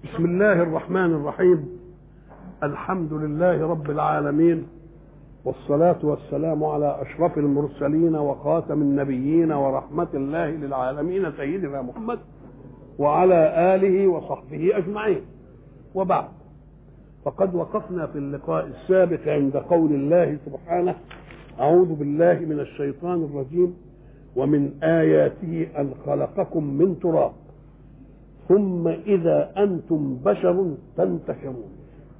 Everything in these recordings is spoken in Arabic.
بسم الله الرحمن الرحيم. الحمد لله رب العالمين، والصلاة والسلام على أشرف المرسلين وخاتم النبيين ورحمة الله للعالمين سيدنا محمد وعلى آله وصحبه أجمعين. وبعد، فقد وقفنا في اللقاء السابق عند قول الله سبحانه: أعوذ بالله من الشيطان الرجيم: ومن آياته أن خلقكم من تراب ثم إذا أنتم بشر تنتشرون.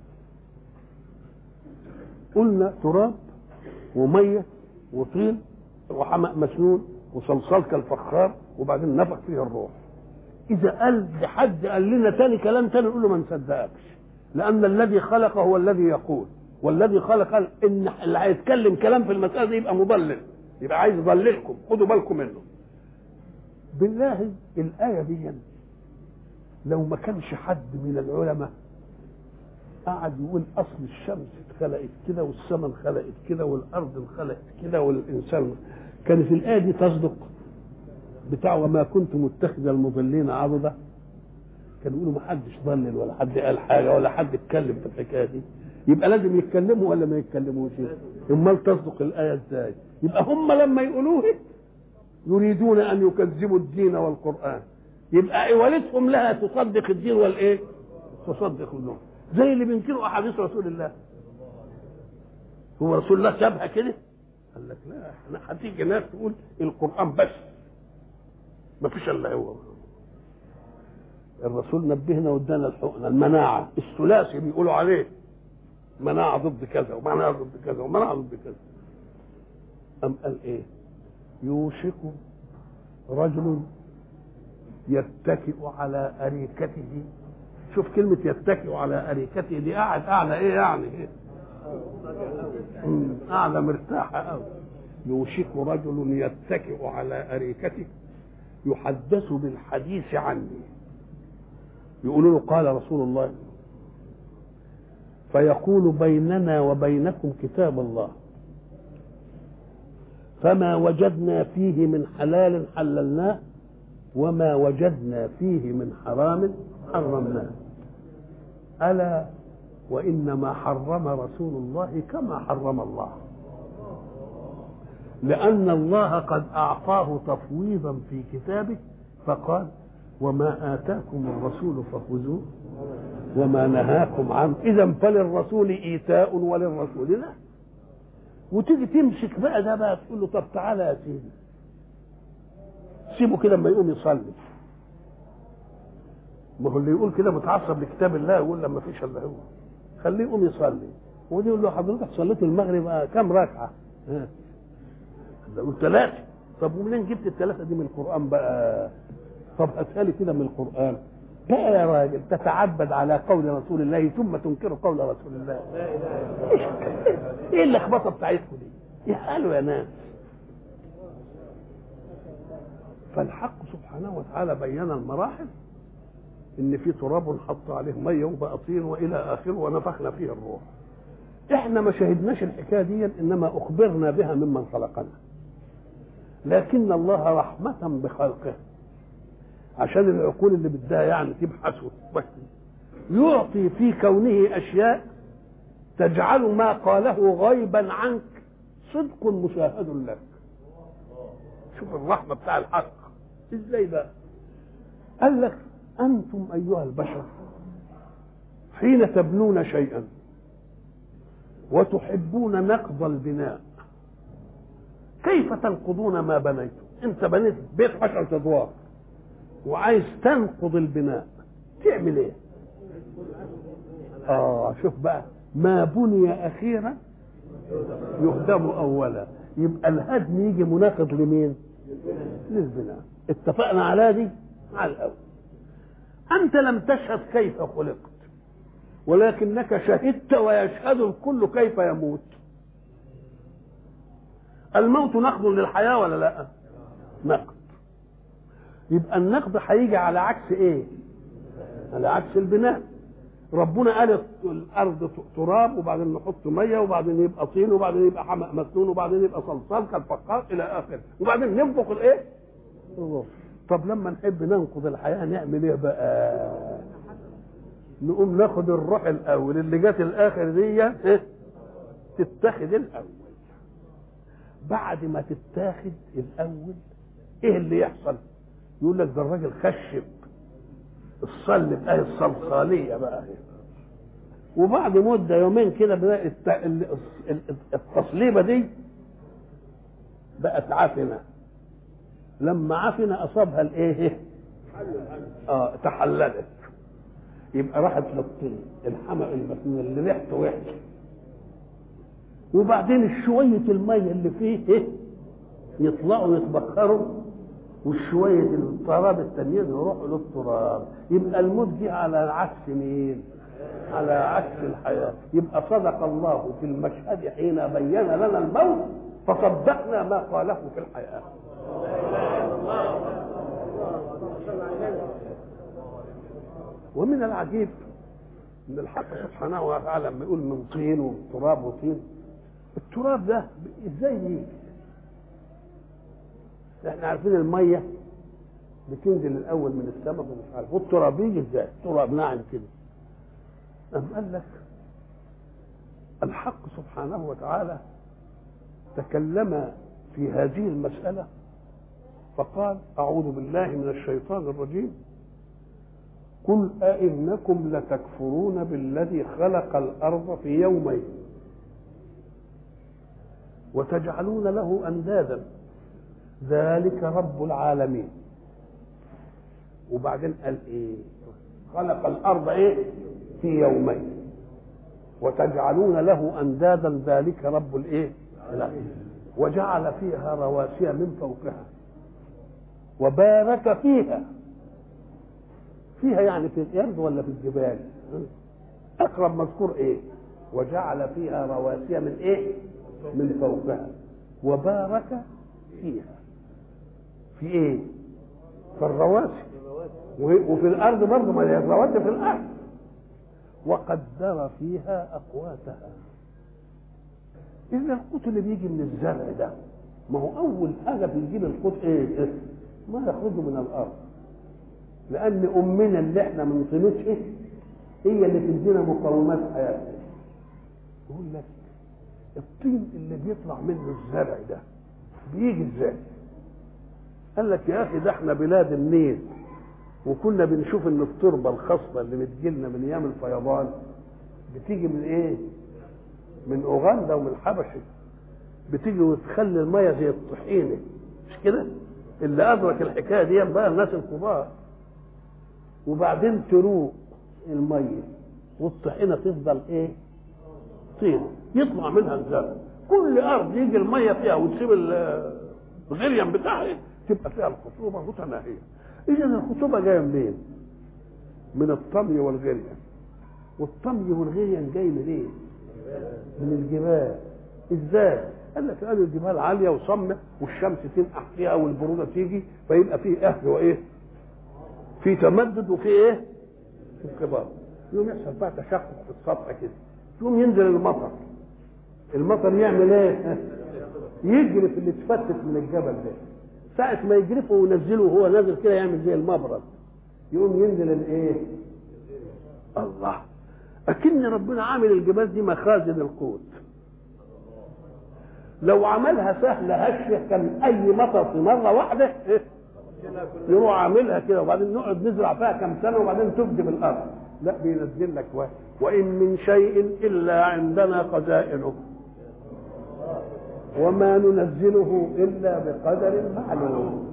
قلنا تراب ومية وطين وحمأ مسنون وصلصال كالفخار وبعدين نفخ فيه الروح. إذا قال حد قال لنا تاني كلام تاني نقول له ما نصدقكش، لأن الذي خلق هو الذي يقول، والذي خلق قال إن اللي هيتكلم كلام في المسألة دي يبقى مضلل، يبقى عايز يضللكم، خدوا بالكم منه. بالله الآية دي لو ما كانش حد من العلماء قعد يقول اصل الشمس اتخلقت كده والسماء اتخلقت كده والارض اتخلقت كده والانسان، كانت الايه دي تصدق بتاع وما كنت متخذ المضلين عضدا. كانوا يقولوا ما حدش ضلل ولا حد قال حاجه ولا حد اتكلم في الحكايه دي، يبقى لازم يتكلموا ولا ما يتكلموش؟ امال تصدق الايه ازاي؟ يبقى هم لما يقولوه يريدون ان يكذبوا الدين والقران، يبقى والدهم لها تصدق الدين والايه؟ تصدق النور، زي اللي بينكروا احاديث رسول الله. هو رسول الله شبه كده؟ قال لك لا، احنا هتيجي ناس تقول القران بس ما فيش الا هو. الرسول نبهنا وادانا الحقنه المناعه الثلاثي بيقولوا عليه مناعه ضد كذا ومناعه ضد كذا ومناعه ضد كذا. قام قال ايه؟ يوشك رجل يتكئ على أريكته. شوف كلمة يتكئ على أريكته دي، قاعد أعلى إيه يعني؟ أعلى مرتاحة أوي. يوشك رجل يتكئ على أريكته يحدث بالحديث عني. يقولوا له قال رسول الله، فيقول بيننا وبينكم كتاب الله فما وجدنا فيه من حلال حللناه وما وجدنا فيه من حرام حرمناه. ألا وإنما حرم رسول الله كما حرم الله، لأن الله قد أعطاه تفويضا في كتابه فقال: وما آتاكم الرسول فخذوه وما نهاكم عنه. إذا فللرسول إيتاء وللرسول لا. وتيجي تمسك بقى ده بقى تقول له طب تعالى يا سيدي سيبه كده لما يقوم يصلي. ما هو اللي يقول كده متعصب لكتاب الله يقول لما فيش الا هو، خليه يقوم يصلي. ودي يقول له حضرتك صليت المغرب كم ركعه؟ يقول 3. طب ومنين جبت ال3 دي من القران بقى؟ طب هاتها لي كده من القران بقى يا راجل. تتعبد على قول رسول الله ثم تنكر قول رسول الله. ايه اللخبطه بتاعتكم دي؟ قالوا يا ناس. فالحق سبحانه وتعالى بين المراحل، ان في تراب حط عليه ميه وبقى طين والى اخره ونفخنا فيه الروح. احنا ما شهدناش الحكايه دي، انما اخبرنا بها ممن خلقنا. لكن الله رحمه بخلقه عشان العقول اللي بدها يعني تبحث يعطي في كونه اشياء تجعل ما قاله غيبا عنك صدق مشاهد لك. شوف الرحمه بتاع الحق ازاي بقى. قال لك: انتم ايها البشر حين تبنون شيئا وتحبون نقض البناء، كيف تنقضون ما بنيتم؟ انت بنيت بيت 10 ادوار وعايز تنقض البناء، تعمل ايه؟ شوف بقى، ما بني اخيرا يهدم اولا. يبقى الهدم يجي مناقض لمين؟ للبناء. اتفقنا على دي على الاول. انت لم تشهد كيف خلقت، ولكنك شهدت ويشهد الكل كيف يموت. الموت نقض للحياه ولا لا؟ نقض. يبقى النقض هيجي على عكس ايه؟ على عكس البناء. ربنا قال الارض تراب وبعدين نحط ميه وبعدين يبقى طين وبعدين يبقى حمأ مسنون وبعدين يبقى صلصال كالفخار الى اخره وبعدين ننفخ الايه؟ الروح. طب لما نحب ننقض الحياه نعمل ايه بقى؟ نقوم ناخد الروح الاول اللي جت الاخر دي تتاخد الاول. بعد ما تتاخد الاول ايه اللي يحصل؟ يقول لك ده الراجل خشب الصلب اهي الصلصاليه بقى اهي. وبعد مده يومين كده بقى التصليبه دي بقت عفنه. لما عفنه اصابها الايه؟ تحللت. يبقى راحت للطين الحمق المسنون اللي ريحته وحشه. وبعدين شويه الميه اللي فيه يطلعوا يتبخروا، وشويه التراب التانيين يروحوا للتراب. يبقى الموت جه على عكس مين؟ على عكس الحياه. يبقى صدق الله في المشهد حين بين لنا الموت فصدقنا ما قاله في الحياه. ومن العجيب ان الحق سبحانه وتعالى لما يقول من طين وتراب وطين، التراب ده ازاي يجي؟ احنا عارفين الميه بتنزل الاول من السماء ومش عارف، والتراب يجي ازاي؟ التراب ناعم كده. قال لك الحق سبحانه وتعالى تكلم في هذه المسألة فقال أعوذ بالله من الشيطان الرجيم قل أئنكم لتكفرون بالذي خلق الأرض في يومين وتجعلون له أندادا ذلك رب العالمين. وبعدين قال إيه؟ خلق الأرض إيه؟ في يومين وتجعلون له أندادا ذلك رب الإيه؟ وجعل فيها رواسي من فوقها وبارك فيها. فيها يعني في الأرض ولا في الجبال؟ أقرب مذكور إيه؟ وجعل فيها رواسي من إيه؟ من فوقها وبارك فيها. في إيه؟ في الرواسي. وفي الأرض برضه، ما هي الرواسي في الأرض. وقدر فيها أقواتها. إذا القوت اللي بيجي من الزرع ده، ما هو أول حاجة بيجيب القوت إيه؟ ما يخرج من الأرض. لأن أمنا اللي إحنا من طينتها هي اللي تدينا مقومات حياتنا. يقول لك الطين اللي بيطلع منه الزرع ده بيجي إزاي؟ قال لك يا أخي ده إحنا بلاد النيل، وكنا بنشوف إن التربة الخصبة اللي بتجيلنا من أيام الفيضان بتيجي من إيه؟ من أوغندا ومن الحبشة. بتيجي وتخلي المية زي الطحينة، مش كده؟ اللي أدرك الحكاية دي بقى الناس الكبار. وبعدين تروق المية والطحينة تفضل إيه؟ طين يطلع منها الزرع. كل أرض يجي المية فيها وتسيب الغليان بتاعها تبقى فيها الخصوبة متناهية. إذا الخصوبة جاية منين؟ من الطمي والغليان. والطمي والغليان جاي من إيه؟ من الجبال. ازاي؟ قال لك قالوا الجبال عاليه وصمه والشمس تنقح فيها والبروده تيجي فيبقى فيه اهل وايه؟ في تمدد وفي ايه؟ في انقباض. يوم يحصل بقى تشقق في السطح كده، يوم ينزل المطر. المطر يعمل ايه؟ يجرف اللي اتفتت من الجبل ده. ساعة ما يجرفه وينزله وهو نازل كده يعمل زي المبرد. يقوم ينزل الايه؟ الله. أكن ربنا عامل الجبال دي مخازن القوت. لو عملها سهلة هشة كان أي مطر في مرة واحدة يروح عاملها كده، وبعدين نقعد نزرع فيها كم سنة وبعدين تبدي بالأرض. لا، بينزل لك واحد. وإن من شيء إلا عندنا خزائنه وما ننزله إلا بقدر معلوم.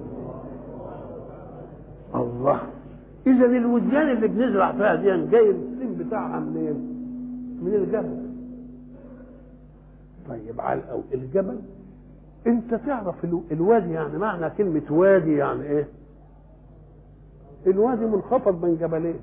الله. إذا الوديان اللي بنزرع فيها دي جاي السن بتاعها منين؟ من الجبل. طيب على الأول الجبل، أنت تعرف الوادي يعني معنى كلمة وادي يعني إيه؟ الوادي منخفض بين جبلين.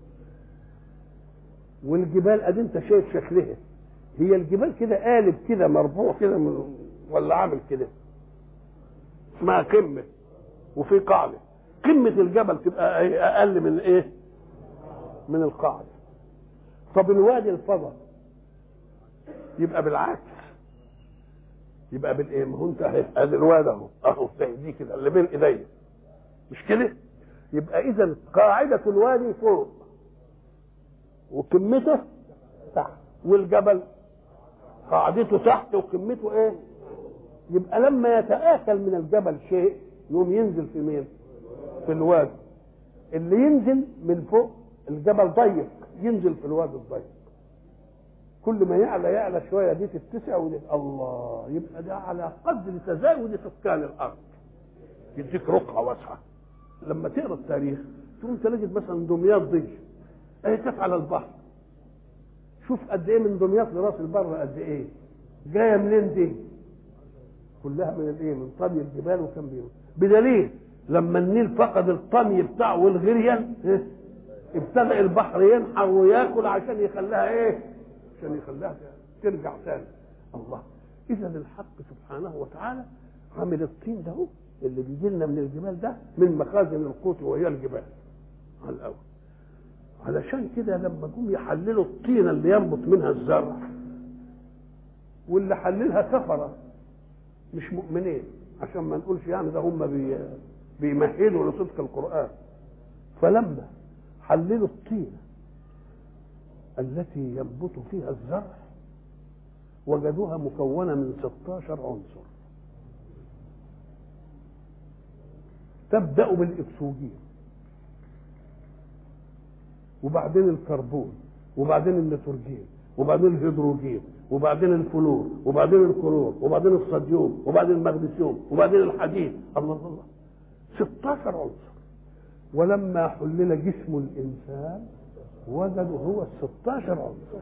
والجبال أدي أنت شايف شكلها، هي الجبال كده قالب كده مربوع كده ولا عامل كده، اسمها قمة وفي قاعدة. قمة الجبل تبقى أقل من إيه؟ من القاعدة. طب الوادي الفضل يبقى بالعكس، يبقى بالإيه؟ ما هو أنت أدي الوادي أهو زي دي كده اللي بين إيديا، مش كده؟ يبقى إذا قاعدة الوادي فوق وقمته تحت، والجبل قاعدته تحت وقمته ايه؟ يبقى لما يتآكل من الجبل شيء يقوم ينزل في مين؟ في الوادي. اللي ينزل من فوق الجبل ضيق ينزل في الوادي الضيق. كل ما يعلى شويه دي تتسع ودي الله، يبقى ده على قدر تزايد سكان الارض، يديك رقعه واسعه. لما تقرا التاريخ تقوم تجد مثلا دمياط دي اهي كانت على البحر، شوف قد ايه من دمياط لراس البر، قد ايه جايه منين دي؟ كلها من الايه؟ من طمي الجبال. وكان بيهم بدليل لما النيل فقد الطمي بتاعه والغريان ابتدأ البحر ينحر وياكل عشان يخليها ايه؟ عشان يخليها ترجع تاني. الله، اذا الحق سبحانه وتعالى عامل الطين ده اللي بيجي لنا من الجبال ده من مخازن القوت وهي الجبال على الاول. علشان كده لما جم يحللوا الطينه اللي ينبت منها الزرع، واللي حللها كفره مش مؤمنين، عشان ما نقولش يعني ده هم بيمهدوا لصدق القرآن. فلما حللوا الطينة التي ينبت فيها الزرع وجدوها مكونة من 16 عنصر. تبدأ بالإكسجين، وبعدين الكربون، وبعدين النيتروجين، وبعدين الهيدروجين، وبعدين الفلور، وبعدين الكلور، وبعدين الصوديوم، وبعدين المغنيسيوم، وبعدين الحديد. الله الله، 16 عنصر. ولما حلل جسم الانسان وجدوا هو ال 16 عنصر.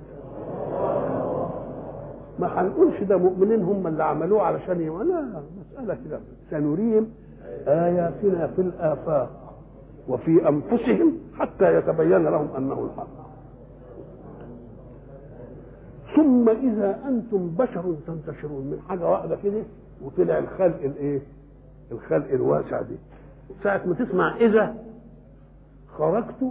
ما هنقولش ده مؤمنين هم اللي عملوه علشان لا، مسألة كده. سنريهم آياتنا في الآفاق وفي أنفسهم حتى يتبين لهم أنه الحق. ثم إذا أنتم بشر تنتشرون، من حاجة واحدة كده وطلع الخلق الإيه؟ الخلق الواسع دي. ساعة ما تسمع إذا خرجت،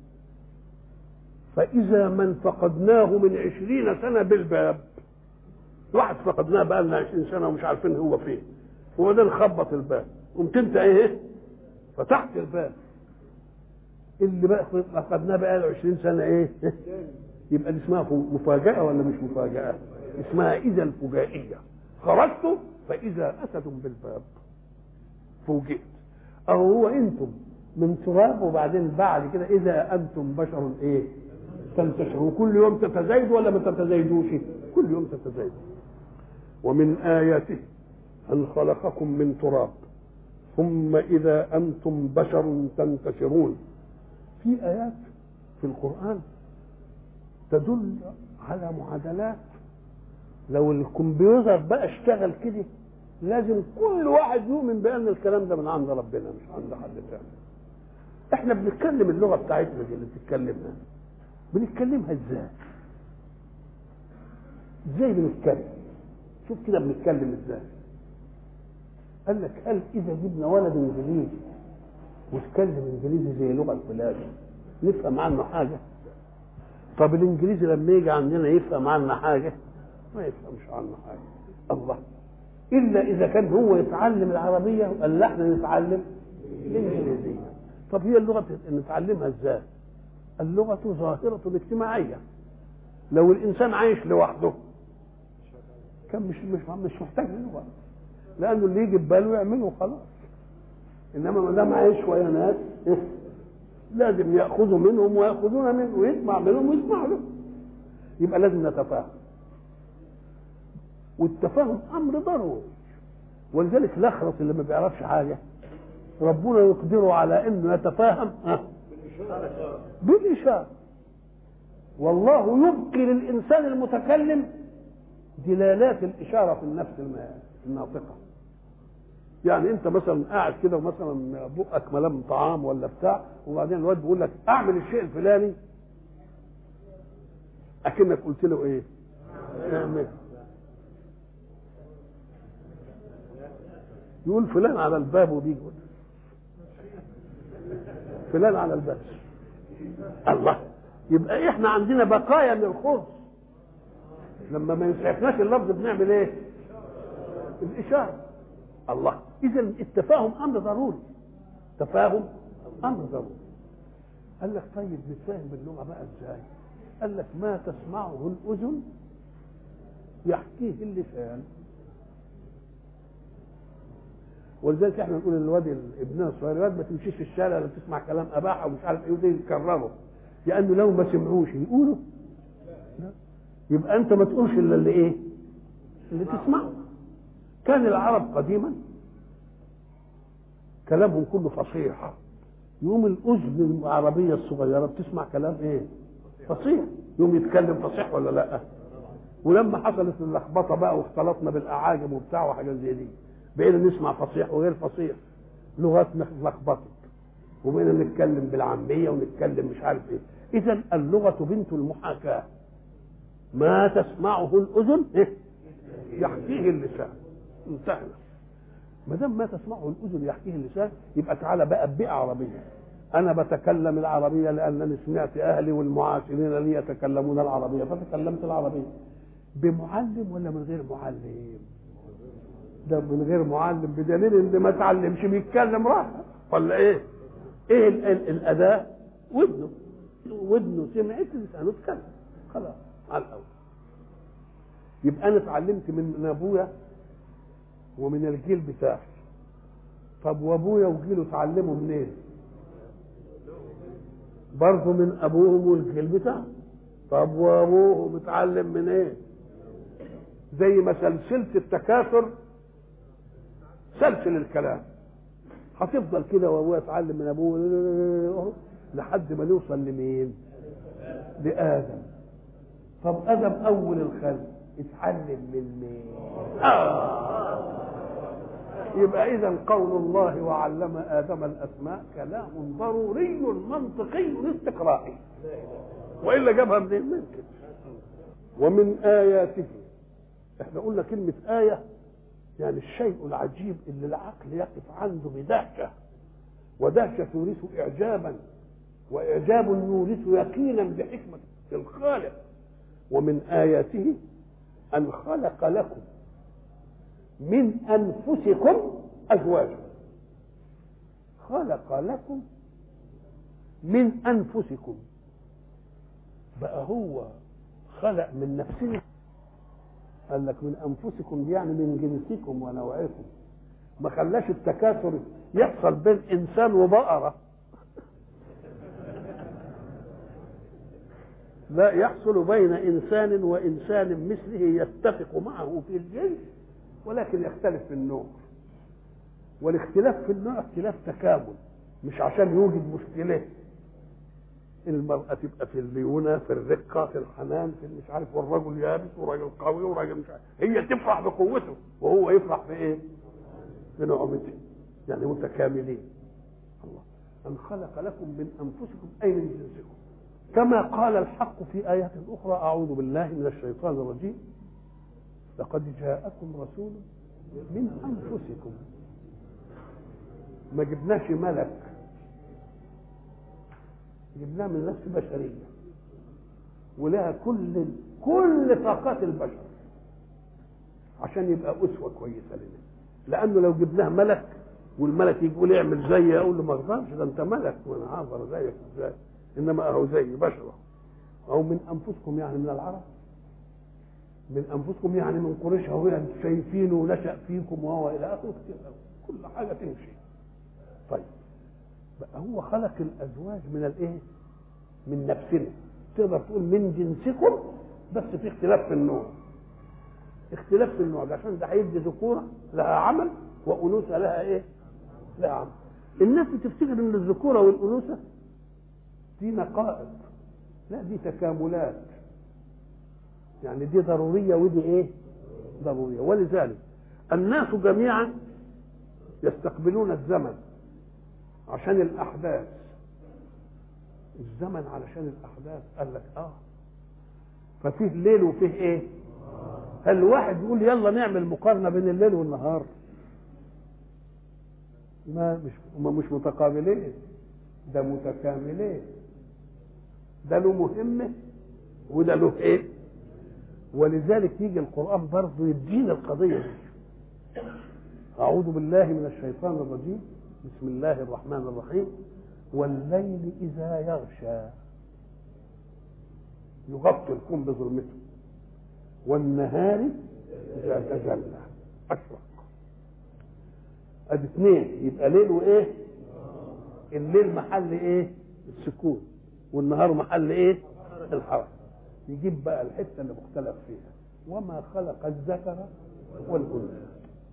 فإذا من فقدناه من 20 سنة بالباب، واحد فقدناه بقى لنا 20 سنة ومش عارفين هو فين، وبعدين خبط الباب، قمت أنت إيه؟ فتحت الباب. اللي بقى فقدناه بقى له 20 سنة إيه؟ يبقى دي اسمها مفاجأة ولا مش مفاجأة؟ اسمها إذا الفجائية. خرجت فإذا أسد بالباب، فوجئت. أو هو أنتم من تراب، وبعدين بعد كده إذا أنتم بشر إيه؟ تنتشروا. كل يوم تتزايدوا ولا ما تتزايدوش؟ كل يوم تتزايدوا. ومن آياته أن خلقكم من تراب ثم إذا أنتم بشر تنتشرون. في آيات في القرآن تدل على معادلات. لو الكمبيوتر بقى اشتغل كده لازم كل واحد يؤمن بأن الكلام ده من عند ربنا مش عند حد تاني. احنا بنتكلم اللغة بتاعتنا دي اللي بتتكلمها، بنتكلمها ازاي؟ ازاي بنتكلم؟ شوف كده بنتكلم ازاي. قال لك هل اذا جبنا ولد انجليزي واتكلم انجليزي زي لغة بلاده نفهم عنه حاجة؟ طب الانجليزي لما يجي عندنا يفهم عنا حاجة؟ ما يفهمش عنا حاجة. الله، الا اذا كان هو يتعلم العربية ولا احنا نتعلم الانجليزية. طب هي اللغة نتعلمها ازاي؟ اللغة ظاهرة اجتماعية. لو الانسان عايش لوحده كان مش محتاج لغة، لانه اللي يجي بباله يعمله خلاص. انما ما دام عايش ويا ناس لازم ياخذوا منهم وياخذون منه، ويسمع منهم ويسمع له. يبقى لازم نتفاهم، والتفاهم امر ضروري. ولذلك الاخرس اللي ما بيعرفش حاجه ربنا يقدره على انه يتفاهم بالاشاره. والله يبقي للانسان المتكلم دلالات الاشاره في النفس الناطقه. يعني انت مثلا قاعد كده ومثلا بقك ملام طعام ولا بتاع، وبعدين الواد بيقول لك اعمل الشيء الفلاني، اكنك قلت له ايه؟ اعمل. يقول فلان على الباب، وبيجي فلان على الباب. الله، يبقى احنا عندنا بقايا من الخبز. لما ما يسعفناش اللفظ بنعمل ايه؟ الاشاره. الله، اذا التفاهم امر ضروري. تفاهم امر ضروري. قال لك طيب نتفاهم باللغه بقى ازاي؟ قال لك ما تسمعه الأذن يحكيه اللسان. ولذلك احنا نقول للواد ابننا الصغير الواد ما تمشيش في الشارع لا تسمع كلام اباحه ومش عارف ايه وده يكرره، لانه لو ما سمعوش يقولوا لا. يبقى انت ما تقولش الا اللي ايه؟ اللي تسمعه. كان العرب قديما كلامهم كله فصيح، يوم الاذن العربيه الصغيره بتسمع كلام ايه؟ فصيح، يوم يتكلم فصيح ولا لا؟ ولما حصلت اللخبطه بقى واختلطنا بالاعاجم وبتاع وحاجات زي دي، بقينا نسمع فصيح وغير فصيح، لغتنا لخبطت وبقينا نتكلم بالعاميه ونتكلم مش عارف ايه. اذا اللغه بنت المحاكاه، ما تسمعه الاذن إيه؟ يحكيه اللسان. انتهنا. ما دام ما تسمعه الاذن يحكيه اللسان، يبقى تعالى بقى ببيئه عربيه. انا بتكلم العربيه لانني سمعت اهلي والمعاصرين لي يتكلمون العربيه فتكلمت العربيه. بمعلم ولا من غير معلم؟ ده من غير معلم، بدليل اللي ما تعلمش بيتكلم راحه ولا ايه؟ ايه الاداه؟ ودنه سمعت لسانه اتكلم خلاص على الاول. يبقى انا اتعلمت من ابويا ومن الجيل بتاعي. طب وابويا وجيله اتعلموا منين؟ برضه من ابوهم والجيل بتاعهم. طب وابوهم اتعلم من ايه؟ زي ما سلسله التكاثر سلسل الكلام، هتفضل كده وابويا اتعلم من ابوه لحد ما نوصل لمين؟ لادم. طب ادم اول الخلق اتعلم من مين؟ يبقى اذا قول الله وعلم ادم الاسماء كلام ضروري منطقي استقرائي، والا جابها منين؟ ممكن. ومن اياته، احنا قلنا كلمه ايه يعني الشيء العجيب اللي العقل يقف عنده بدهشه، ودهشه تورث اعجابا، واعجاب يورث يقينا بحكمه الخالق. ومن اياته ان خلق لكم من انفسكم ازواجا. خلق لكم من انفسكم، بقى هو خلق من نفسه. قال لك من انفسكم دي يعني من جنسكم ونوعكم، ما خلاش التكاثر يحصل بين انسان وبقره، لا، يحصل بين انسان وانسان مثله يتفق معه في الجنس ولكن يختلف في النوع. والاختلاف في النوع اختلاف تكامل، مش عشان يوجد مشكله. المرأة تبقى في الليونة، في الرقة، في الحنان، في مش عارف، والرجل يابس وراجل قوي وراجل مش عارف. هي تفرح بقوته وهو يفرح بايه؟ بنعمته. يعني متكاملين. الله أن خلق لكم من أنفسكم أي من جنسكم، كما قال الحق في آيات أخرى. أعوذ بالله من الشيطان الرجيم. لقد جاءكم رسول من أنفسكم. ما جبناش ملك، جبناه من نفس بشريه ولها كل طاقات البشر عشان يبقى اسوه كويسه لنا. لانه لو جبناه ملك والملك يقول اعمل زيي، اقول له ما اقدرش، ده انت ملك وانا هقدر زيك ازاي؟ انما اهو زي بشره. او من انفسكم يعني من العرب، من انفسكم يعني من قريش، اهو انتم شايفينه ونشا فيكم وهو الى اخره، كل حاجه تمشي. طيب بقى هو خلق الازواج من الايه؟ من نفسنا. تقدر تقول من جنسكم، بس في اختلاف في النوع. اختلاف في النوع ده عشان ده هيدي ذكوره لها عمل وانوثه لها ايه؟ لها عمل. الناس بتفتكر ان الذكوره والانوثه دي نقائض، لا، دي تكاملات. يعني دي ضروريه ودي ايه؟ ضروريه. ولذلك الناس جميعا يستقبلون الزمن عشان الاحداث. الزمن علشان الاحداث. قال لك ففيه ليل وفيه ايه؟ هل واحد يقول يلا نعمل مقارنه بين الليل والنهار؟ مش متقابلين، ده متكاملين. ده له مهمه وده له ايه؟ ولذلك يجي القران برضه يدينا القضيه دي. اعوذ بالله من الشيطان الرجيم. بسم الله الرحمن الرحيم. والليل إذا يغشى. يغطي الكون بظلمته، والنهار اذا تجلى اشرق. ادي اثنين، يبقى ليل وايه؟ الليل محل ايه؟ السكون، والنهار محل ايه؟ الحركه. يجيب بقى الحته اللي مختلف فيها، وما خلق الذكر والانثى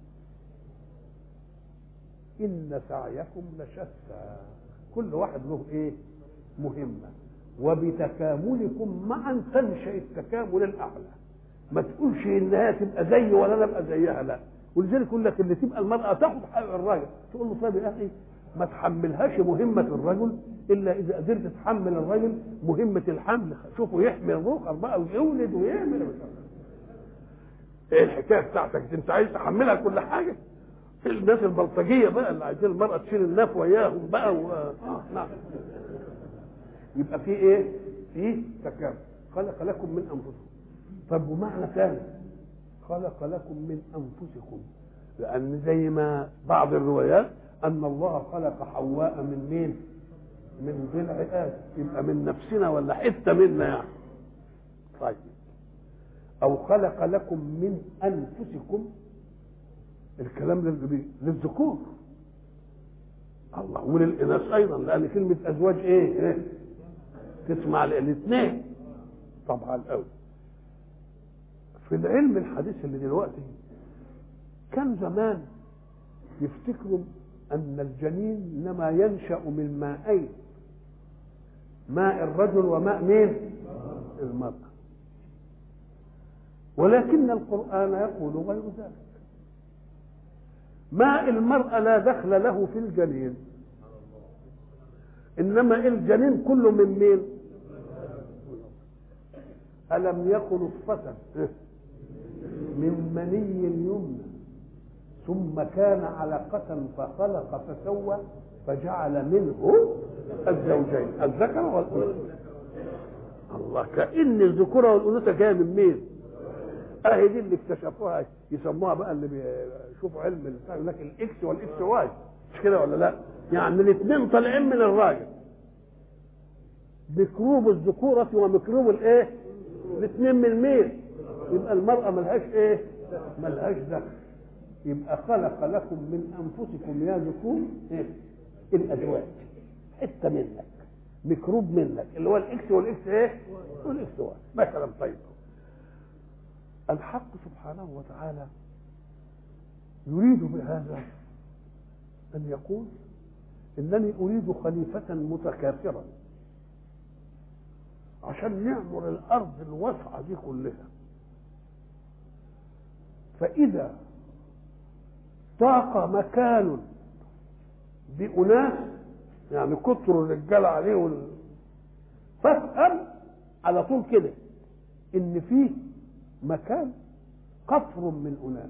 ان سعيكم لشتى، كل واحد له ايه؟ مهمه، وبتكاملكم معا تنشا التكامل الاعلى. ما تقولش انها تبقى زي ولا انا ابقى زيها، لا. ولذلك يقول لك اللي تبقى المراه تاخد حق الراجل، تقول له طيب يا اخي ما تحملهاش مهمه الرجل الا اذا قدرت تحمل الرجل مهمه الحمل. شوفوا يحمل الرخر بقى ويولد ويعمل ايه الحكايه بتاعتك دي؟ انت عايز تحملها كل حاجه؟ في الناس البلطجيه بقى اللي عايزين المراه تشيل الناف وياهم بقى نعم. يبقى في ايه؟ في تكامل. خلق لكم من انفسكم. طب ومعنى ثاني خلق لكم من انفسكم، لان زي ما بعض الروايات ان الله خلق حواء من مين؟ من ضلع ادم، يبقى من نفسنا ولا حته منا يعني. طيب او خلق لكم من انفسكم، الكلام للذكور الله، وللاناث ايضا، لان كلمه ازواج ايه؟ تسمع الاثنين طبعا. الاول في العلم الحديث اللي دلوقتي، كان زمان يفتكروا ان الجنين انما ينشا من ماءين، ماء الرجل وماء مين؟ المراه. ولكن القران يقول غير ذلك، ماء المراه لا دخل له في الجنين، انما الجنين كله من مين؟ الم يكن نطفه من مني يمنى ثم كان علقة فخلق فسوى فجعل منه الزوجين الذكر والأنثى. الله، كأن الذكورة والأنثى جاية من مين؟ اهي دي اللي اكتشفوها، يسموها بقى اللي بيشوفوا علم يقول لك الاكس والاكس واي، مش كده ولا لا؟ يعني الاثنين طالعين من الراجل، ميكروب الذكورة وميكروب الايه؟ الاثنين من مين؟ يبقى المرأة ملهاش ايه؟ ملهاش ذكر. يبقى خلق لكم من انفسكم يا ذكور ايه؟ الازواج، حته منك، ميكروب منك، اللي هو الاكس والاكس ايه؟ والاكس واي مثلا. طيب الحق سبحانه وتعالى يريد بهذا ان يقول انني اريد خليفة متكاثرا عشان يعمر الارض الواسعة دي كلها. فاذا ضاق مكان بأناس، يعني كتر الرجال عليه فافهم على طول كده ان فيه مكان قفر من أناس.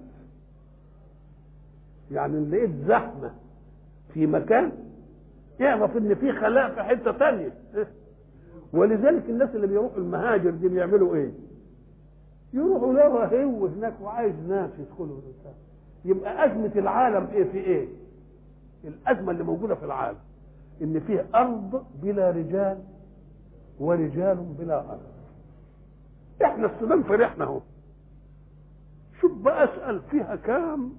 يعني اللي لقيت زحمة في مكان اعرف ان في خلاء في حتة تانية. ولذلك الناس اللي بيروحوا المهاجر دي بيعملوا ايه؟ يروحوا لها هو هناك وعايز ناس يدخلوا. يبقى أزمة العالم ايه في ايه؟ الأزمة اللي موجودة في العالم ان فيه أرض بلا رجال ورجال بلا أرض. احنا السودان فرحنا اهو، شوف بقى اسأل فيها كام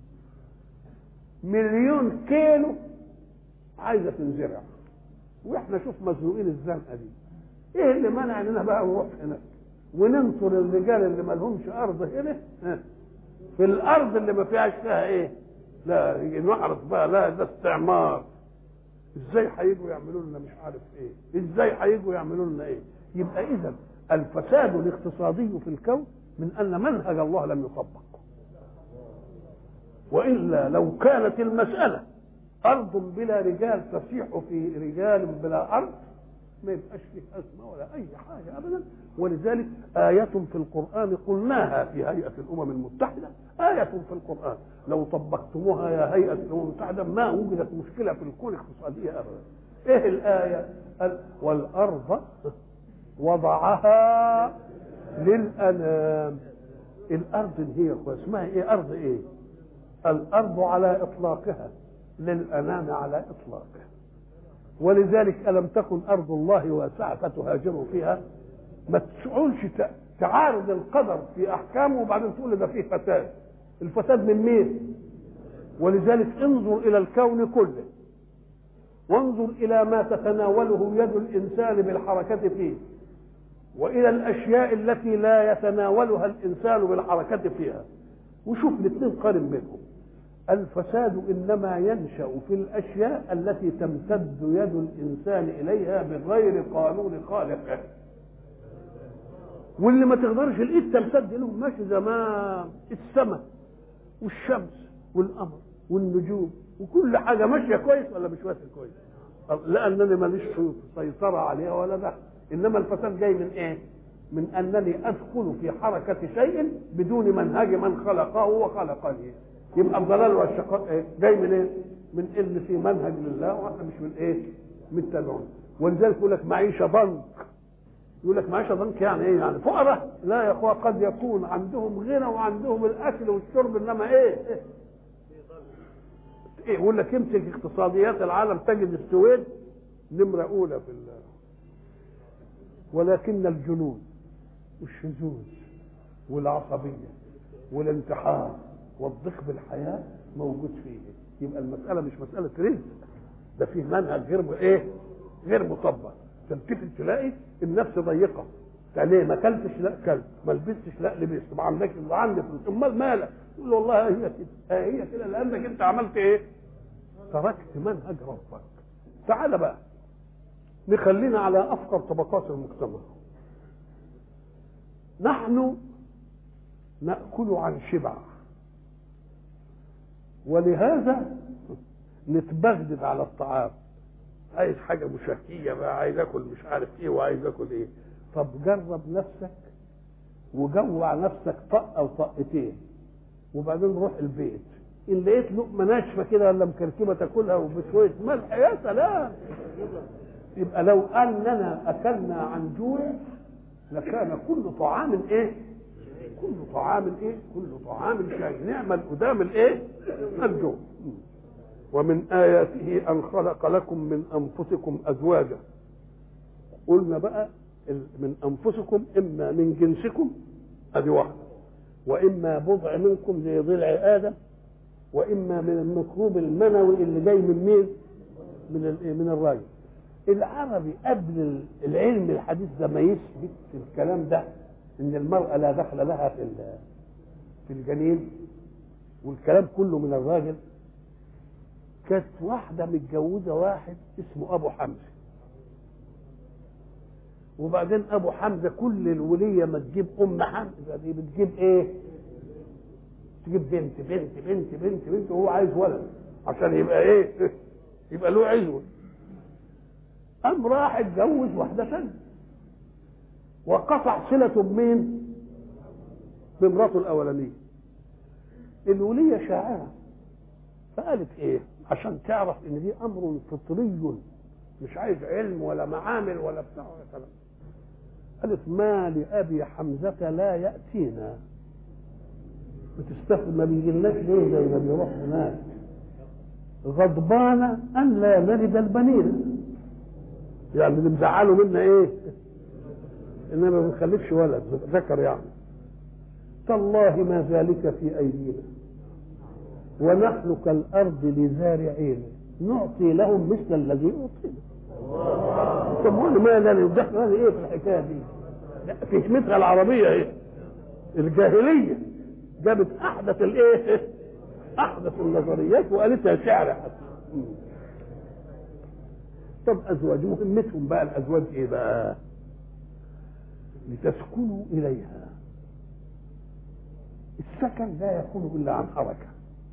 مليون كيلو عايزة تنزرع، واحنا شوف مزنوقين الزنقة دي. ايه اللي منع اننا بقى نروح هناك وننصر الرجال اللي ما لهمش ارض هنا في الارض اللي ما فيهاش فيها ايه؟ لا نعرف بقى، لا ده استعمار. ازاي هيجوا يعملوا لنا مش عارف ايه؟ ازاي هيجوا يعملوا لنا ايه؟ يبقى اذا الفساد الاقتصادي في الكون من ان منهج الله لم يطبق. والا لو كانت المساله ارض بلا رجال تصيح في رجال بلا ارض ما يبقاش فيه ازمه ولا اي حاجه ابدا. ولذلك آية في القرآن قلناها في هيئة الأمم المتحدة، آية في القرآن لو طبقتموها يا هيئة الأمم المتحدة ما وجدت مشكلة في الكون الاقتصادية أبدا. إيه الآية؟ والأرض وضعها للأنام. الأرض هي اسمها إيه؟ أرض إيه؟ الأرض على إطلاقها، للأنام على إطلاقها. ولذلك ألم تكن أرض الله واسعة فتهاجروا فيها؟ ما تقولش تعارض القدر في احكامه وبعدين تقول ده فيه فساد. الفساد من مين؟ ولذلك انظر الى الكون كله، وانظر الى ما تتناوله يد الانسان بالحركه فيه، والى الاشياء التي لا يتناولها الانسان بالحركه فيها، وشوف الاثنين قارن بينهم. الفساد انما ينشا في الاشياء التي تمتد يد الانسان اليها بغير قانون خالقه، واللي ما تقدرش الايد تمتد لهم ماشي زمان. السماء والشمس والقمر والنجوم وكل حاجه ماشيه كويس ولا مش ماشيه كويس؟ لانني ماليش سيطره عليها ولا ده. انما الفساد جاي من ايه؟ من انني ادخل في حركه شيء بدون منهج من خلقه وخلقني. يبقى الضلال والشقاء ايه؟ جاي من ايه؟ من ان في منهج لله واحنا مش من ايه؟ من تبعون. ولذلك يقول لك معيشه ضنك. يقول لك معيشه ضنك يعني ايه؟ يعني فقراء؟ لا يا اخويا، قد يكون عندهم غنى وعندهم الاكل والشرب، انما ايه؟ ايه يقول لك امسك اقتصاديات العالم تجد السويد نمره اولى في ولكن الجنون والشذوذ والعصبيه والانتحار والضيق بالحياه موجود فيه. يبقى المساله مش مساله رزق، ده فيه منهج غير مطبق. تلتفت تلاقي النفس ضيقه. ليه؟ ما اكلتش؟ لا اكلت. ما لبستش؟ لا لبست. ما عندكش؟ عندي فلوس. امال مالك؟ تقول له والله هي كده، هي كده، لانك انت عملت ايه؟ تركت منهج ربك. تعال بقى نخلينا على افقر طبقات المجتمع. نحن ناكل عن شبع، ولهذا نتبغدد على الطعام. عايز حاجه مشهيه بقى، عايز اكل مش عارف ايه وعايز اكل ايه. طب جرب نفسك وجوع نفسك طقه او طقتين، وبعدين روح البيت ان لقيت لقمه ناشفه كده ولا مكركبه تاكلها وبشويه ملح، يا سلام. يبقى لو اننا اكلنا عن جوع لكان كل طعام ايه؟ كل طعام ايه؟ كل طعام شيء. نعمل قدام الايه؟ الجوع. ومن آياته أن خلق لكم من أنفسكم أزواجا. قلنا بقى من أنفسكم إما من جنسكم أدي واحدة، وإما بضع منكم زي ضلع آدم، وإما من الميكروب المنوي اللي جاي من مين؟ من الراجل. العربي قبل العلم الحديث ده ما يثبت في الكلام ده إن المرأة لا دخل لها في الجنين والكلام كله من الراجل. كانت واحدة متجوزة واحد اسمه أبو حمزة، وبعدين أبو حمزة كل الولية ما تجيب أم حمزة دي بتجيب إيه؟ تجيب بنت بنت بنت بنت بنت، وهو عايز ولد عشان يبقى إيه؟ يبقى له عزوة. قام راح اتجوز واحدة ثانية وقطع صلته بمين؟ بمراته الأولانية. الولية شاعرة فقالت إيه؟ عشان تعرف ان دي امر فطري مش عايز علم ولا معامل ولا بتاع ولا كلام. قالت ما لابي حمزه لا ياتينا، بتستخدم ما بيجيلناش ليه زي ما بيروح هناك، غضبان ان لا نلد البنين، يعني اللي مزعله منا ايه؟ انما ما بنخلفش ولد ذكر يعني. تالله ما ذلك في ايدينا ونحن كالارض لزارعين نعطي لهم مثل الذي اعطينا. طب وانا ما لنا ندخل هذه ايه في الحكايه دي؟ فهمتها العربيه ايه؟ الجاهليه جابت احدث الايه؟ احدث النظريات وقالتها شعر حتى. طب ازواج مهمتهم بقى الازواج ايه بقى؟ لتسكنوا اليها. السكن لا يكون الا عن حركه.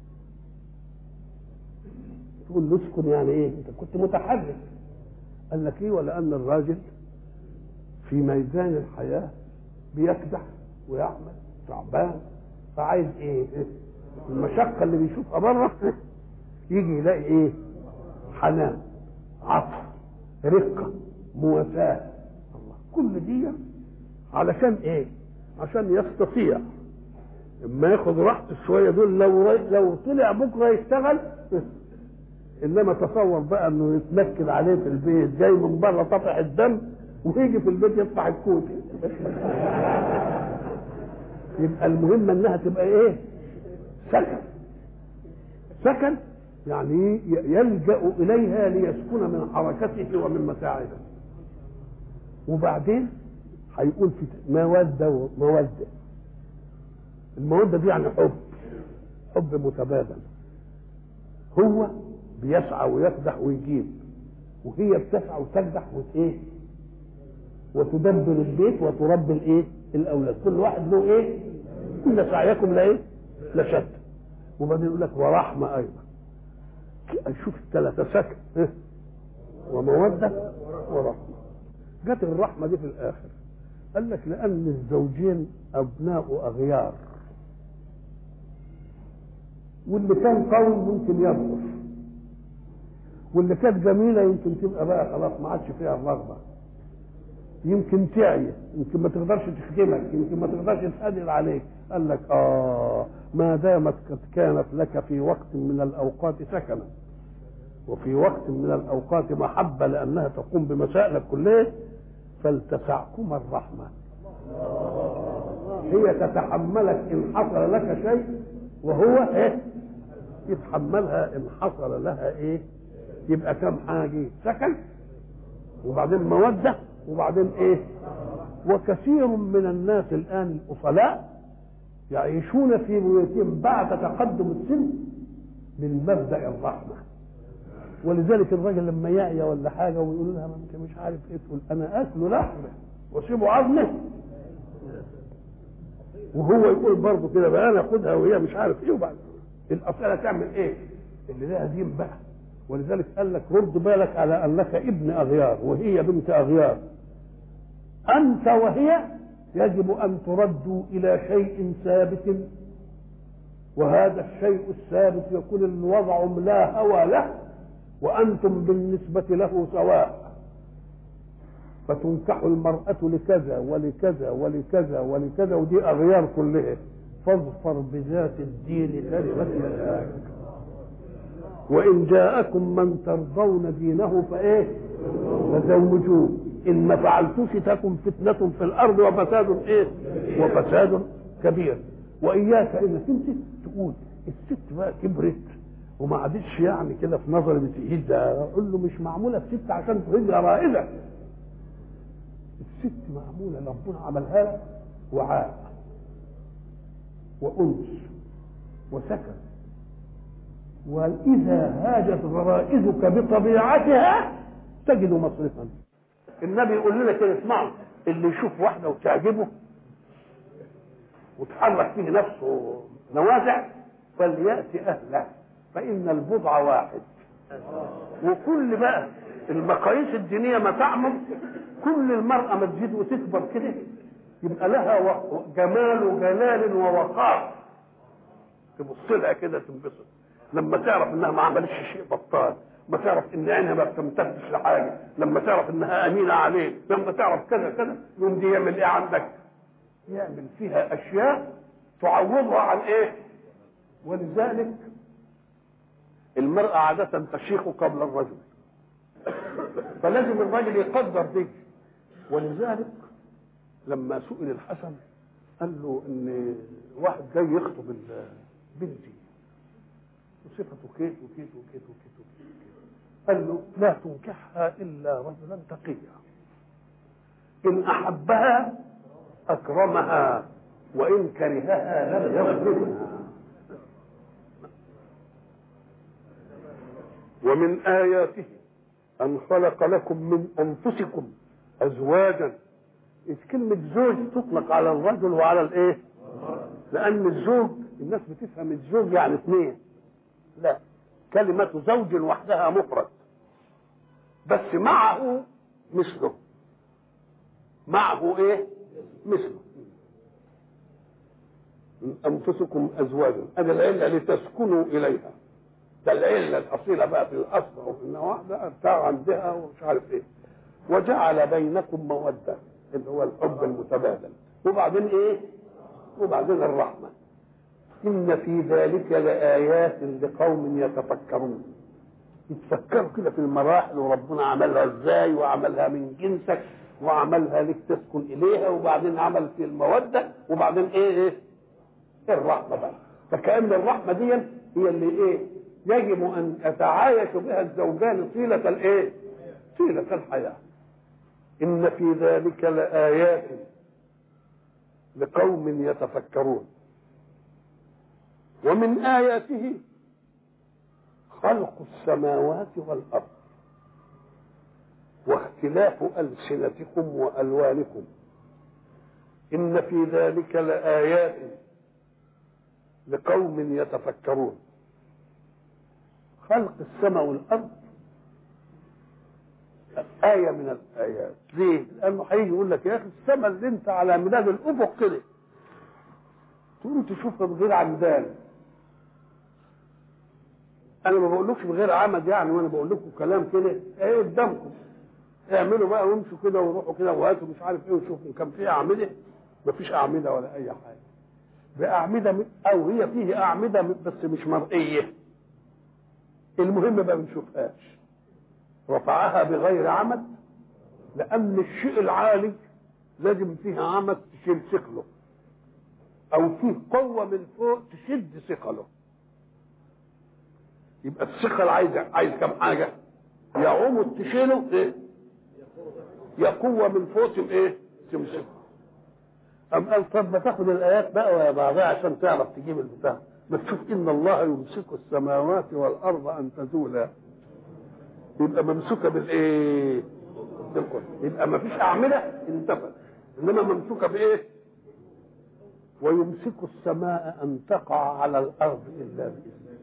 تقول له اسكن يعني ايه؟ انت كنت متحرك. قال لك ايه؟ ولان الراجل في ميدان الحياه بيكدح ويعمل تعبان، فعايز ايه؟ المشقه اللي بيشوفها بره يجي يلاقي ايه؟ حنان، عطف، رقه، مواساه. الله كل دي علشان ايه؟ عشان يستطيع اما ياخد راحته شويه دول لو طلع بكره يشتغل. انما تصور بقى انه يتنكد عليه في البيت جاي من بره طفح الدم ويجي في البيت يطلع الكوت. يبقى المهم انها تبقى ايه؟ سكن. سكن يعني يلجأ اليها ليسكن من حركته ومن متاعبه. وبعدين هيقول في موده وموده. الموده دي يعني حب متبادل. هو بيسعى ويكدح ويجيب، وهي بتسعى وتكدح وايه؟ وتدبر البيت وتربي الايه؟ الاولاد. كل واحد له ايه؟ ان سعيكم لا ايه؟ لشتى. وبعدين يقول لك ورحمه ايضا. شوف الثلاثه سكن إيه؟ وموده ورحمه. جت الرحمه دي في الاخر. قال لك لان الزوجين ابناء اغيار، واللي كان قوي ممكن يضعف، واللي كانت جميله يمكن تبقى بقى خلاص ما عادش فيها الرغبه، يمكن تعي، يمكن ما تقدرش تخدمك، يمكن ما تقدرش تقدر عليك. قال لك ما دامت قد كانت لك في وقت من الاوقات سكنا، وفي وقت من الاوقات محبه لانها تقوم بمسائلك كلها، فلتسعكما الرحمه. هي تتحملك ان حصل لك شيء، وهو ايه؟ يتحملها ان حصل لها ايه؟ يبقى كم حاجه؟ سكن، وبعدين موده، وبعدين ايه؟ وكثير من الناس الان الاصلاء يعيشون في بيوتهم بعد تقدم السن بالمبدا الرحمه. ولذلك الراجل لما يعيا ولا حاجه ويقول لها انت مش عارف ايه، تقول انا اكل لحمه واسيبه عظمه، وهو يقول برضه كده بقى انا اخدها وهي مش عارف ايه. وبعد الاصاله تعمل ايه؟ اللي لها دين بقى. ولذلك قال لك رد بالك على انك ابن اغيار وهي بنت اغيار. انت وهي يجب ان تردوا الى شيء ثابت، وهذا الشيء الثابت يكون الوضع لا هوى له، وانتم بالنسبه له سواء. فتنكح المراه لكذا ولكذا ولكذا ولكذا، ودي اغيار كلها. فاظفر بذات الدين تربت يداك. وان جاءكم من ترضون دينه فايه؟ فزوجوه. ان ما فعلتوش تكن فتنه في الارض وفساد ايه؟ وفساد كبير. واياك انك انت تقول الست بقى كبرت وما عادتش يعني كده في نظري بتهدها. اقول له مش معموله الست عشان تهدها رائده. الست معموله ربنا عملها لك وعاء وانس وسكن. واذا هاجت غرائزك بطبيعتها تجد مصرفا. النبي يقول لنا كده اسمعوا، اللي يشوف واحده وتعجبه وتحرك فيه نفسه نوازع فليأتي أهله فإن البضع واحد. وكل بقى المقاييس الدينية ما تعمل، كل المرأة ما تزيد وتكبر كده يبقى لها جمال وجلال ووقار، تبص لها كده تنبسط. لما تعرف انها ما عملتش شيء بطال، ما تعرف ان عينها ما بتمتدش لحاجه، لما تعرف انها امينه عليك، لما تعرف كذا كذا، يوم دي يعمل ايه عندك؟ يعمل فيها اشياء تعوضها عن ايه؟ ولذلك المرأة عادة تشيخ قبل الرجل، فلازم الرجل يقدر دي. ولذلك لما سئل الحسن قال له ان واحد جاي يخطب بنتي وصفته كيت وكيت وكيت وكيت وكيت، قال له لا تنكحها الا رجلا تقيا، ان احبها اكرمها وان كرهها لم يظلمها. ومن آياته أن خلق لكم من أنفسكم أزواجا. كلمة زوج تطلق على الرجل وعلى الإيه؟ لأن الزوج الناس بتفهم الزوج يعني اثنين، لا، كلمة زوج وحدها مفرد بس معه مثله. معه إيه؟ مثله. من أنفسكم أزواجا، هذا العلة لتسكنوا إليها. ده العله الاصيله بقى في الاصل وفي النواحي بتاع عندها ومش عارف ايه. وجعل بينكم موده اللي هو الحب المتبادل، وبعدين ايه؟ وبعدين الرحمه. ان في ذلك لايات لقوم يتفكرون. يتفكروا كده في المراحل وربنا عملها ازاي وعملها من جنسك وعملها لك تسكن اليها، وبعدين عمل في الموده، وبعدين ايه الرحمه بقى. فكأن الرحمه دي هي اللي يجب ان يتعايش بها الزوجان طيله طيله الحياه. ان في ذلك لآيات لقوم يتفكرون. ومن آياته خلق السماوات والأرض واختلاف ألسنتكم وألوانكم إن في ذلك لآيات لقوم يتفكرون. خلق السماء والأرض آية من الآيات. ليه؟ لأنه هيجي يقول لك يا أخي السماء اللي أنت على مداد الأفق كده تقوم تشوفها بغير عمدان. أنا ما بقولكش بغير عمد يعني، وأنا بقول لكم كلام كده قدامكم، اعملوا بقى وامشوا كده وروحوا كده وهاتوا مش عارف إيه وشوفوا كان فيه أعمدة. مفيش أعمدة ولا أي حاجة. بأعمدة أو هي فيه أعمدة بس مش مرئية. المهم ما بنشوفهاش. رفعها بغير عمد لأن الشيء العالي لازم فيه عمد تشيل ثقله، أو فيه قوة من فوق تشد ثقله. يبقى الثقل عايز كم حاجة؟ يا عمد تشيله يا قوة من فوق تمسكه. أم قال طب ما تاخد الآيات بقى ويا بعضها عشان تعرف تجيب البتاع. ما تشوف إن الله يمسك السماوات والأرض أن تزولا، يبقى ممسوكة بالقوة. يبقى ما فيش أعمدة انتفت، إنما ممسوكة ويمسك السماء أن تقع على الأرض إلا بإذنه.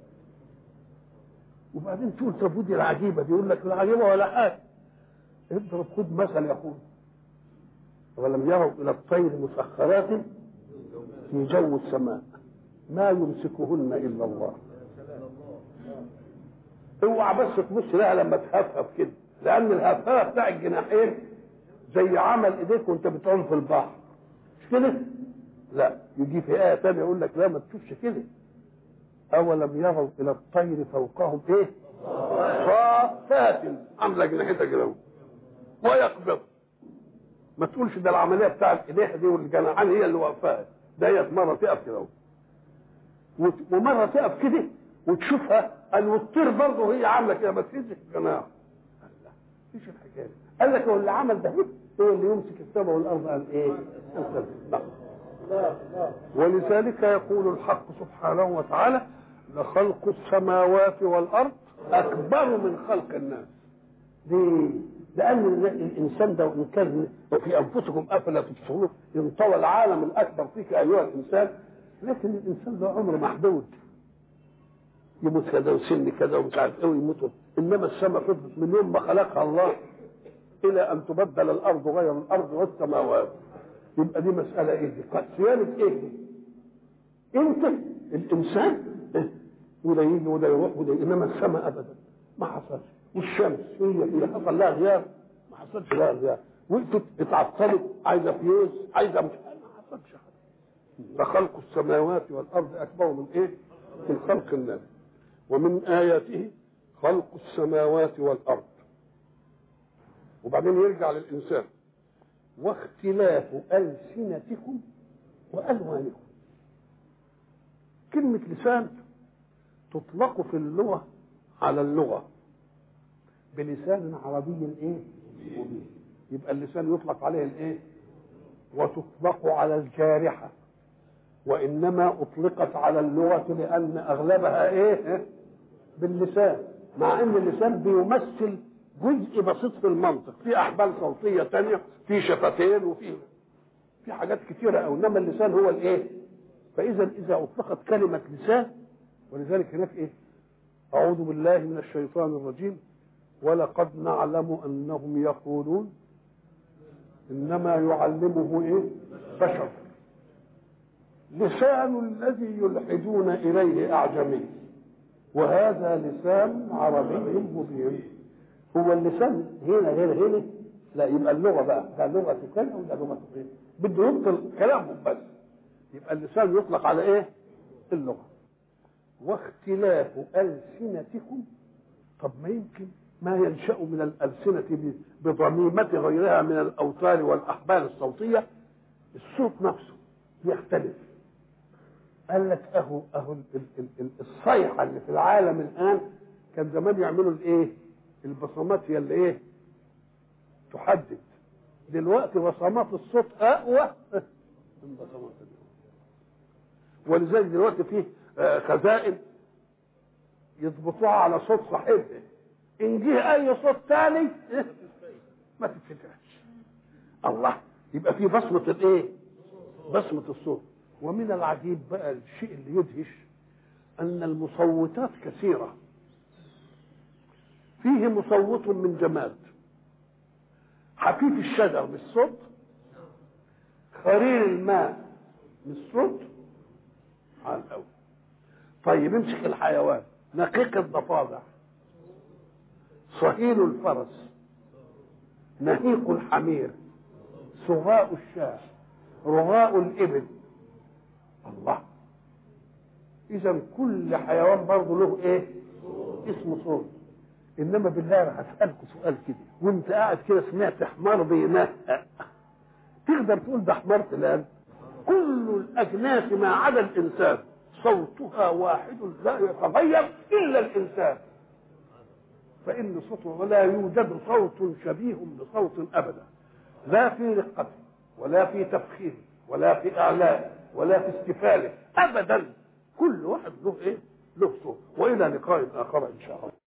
وبعدين تقول طب ودي العجيبة دي، يقول لك العجيبة ولا حاجة. اضرب خد مثل يقول ولم يروا إلى الطير مسخرات في جو السماء ما يمسكهن إلا الله. اوعى بس تبص لها لما تهفهف كده، لأن الهفهفة بتاع الجناحين زي عمل إيديك وأنت بتعوم في البحر، مش كده؟ لا، يجي في آية تانية يقول لك لا ما تشوفش كده. أولم يروا إلى الطير فوقهم صافات عاملة جناحتها كده ويقبض. ما تقولش ده العملية بتاع الإيديها دي والجناحان هي اللي واقفاها. ديت مرة تقف كده ومرة تقف كده وتشوفها والطير برضه هي عاملة كده ما تهزش الجناح. لا مفيش الحكاية دي. قال لك هو اللي عمل ده هو اللي يمسك السماء والأرض قال لا. ولذلك يقول الحق سبحانه وتعالى لخلق السماوات والأرض أكبر من خلق الناس. ليه؟ لأن الإنسان ده وإن كان وفي أنفسكم أفلا تبصرون ينطوى العالم الأكبر فيك أيها الإنسان، لكن الإنسان له عمر محدود، يموت كذا وسن كذا ومش عارف إيه ويموت. إنما السماء فضلت من يوم ما خلقها الله إلى أن تبدل الأرض غير الأرض والسماوات. يبقى دي مسألة إيه دي؟ صيانة إيه دي؟ أنت الإنسان وده يجي وده يروح وده يجي. إنما السماء أبدا ما حصلش. والشمس هي حصل لها غياب ما حصلش لها غياب. وانتوا اتعطلت عايزه فيوز عايزه مش ما حصلش حاجه. فخلق السماوات والارض اكبر من خلق الناس. ومن اياته خلق السماوات والارض. وبعدين يرجع للانسان واختلاف السنتكم والوانكم. كلمه لسان تطلق في اللغه على اللغه بلسان عربي مبين. يبقى اللسان يطلق عليه وتطلق على الجارحة، وإنما أطلقت على اللغة لأن أغلبها باللسان، مع أن اللسان بيمثل جزء بسيط في المنطق، في أحبال صوتية تانية، في شفتين وفي حاجات كثيرة أو إنما اللسان هو فإذا إذا أطلقت كلمة لسان، ولذلك هناك أعوذ بالله من الشيطان الرجيم ولقد نعلم أنهم يقولون إنما يعلمه بشر لسان الذي يلحدون إليه أعجمي وهذا لسان عربي مبين. هو اللسان هنا غير هنا؟ لا، يبقى اللغة بقى ده لغة كذا وده لغة كذا، بده يبطل كلامهم بس. يبقى اللسان يطلق على اللغة. واختلاف ألسنتكم. طب ما يمكن ما ينشأ من الألسنة بضميمة غيرها من الأوتار والأحبال الصوتية، الصوت نفسه يختلف. قال لك اهو الصيحه اللي في العالم الان كان زمان يعملوا الايه؟ البصمات هي اللي ايه؟ تحدد. دلوقتي بصمات الصوت اقوى من بصمات الصوت. ولذلك دلوقتي فيه خزائن يضبطوها على صوت صاحبها، ان جه اي صوت ثاني ما تتفتحش. الله، يبقى فيه بصمه الايه؟ بصمه الصوت. ومن العجيب بقى الشيء اللي يدهش ان المصوتات كثيره. فيه مصوت من جماد، حفيف الشجر بالصوت، خرير الماء بالصوت على الاول. طيب امسك الحيوان، نقيق الضفادع، صهيل الفرس، نهيق الحمير، صغاء الشاة، رغاء الابل. الله، اذا كل حيوان برضه له ايه؟ اسمه صوت. انما بالله انا هسالكم سؤال كده، وانت قاعد كده سمعت حمار بينهق، تقدر تقول ده حمار فلان؟ كل الاجناس ما عدا الانسان صوتها واحد لا يتغير الا الانسان، فان صوته ولا يوجد صوت شبيه بصوت ابدا، لا في رقته ولا في تفخيمه ولا في اعلائه ولا في استفاله ابدا. كل واحد له ايه؟ له صوت. والى لقاء اخر ان شاء الله.